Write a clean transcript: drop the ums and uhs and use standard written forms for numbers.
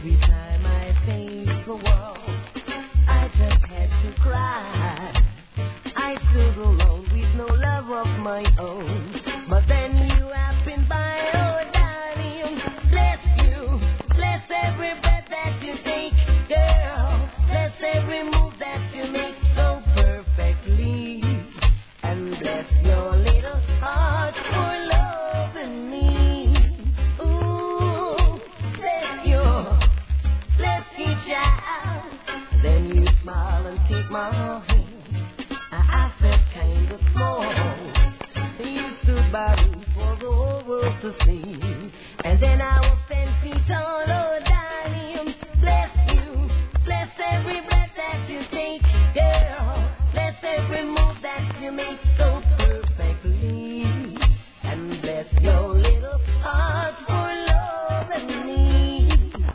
Every time I face the world, I just had to cry. I stood alone with no love of my own. But then you happened by, oh darling. Bless you, bless every breath that you take, girl. Bless every move that you make so perfectly. And bless your little heart for loving me. Ooh, bless your blessed child. Then you smile and take my hand. I felt kind of small. You stood by me for the whole world to see. And then I was 10 feet tall, oh darling. Bless you, bless every breath that you take, girl. Bless every move that you make so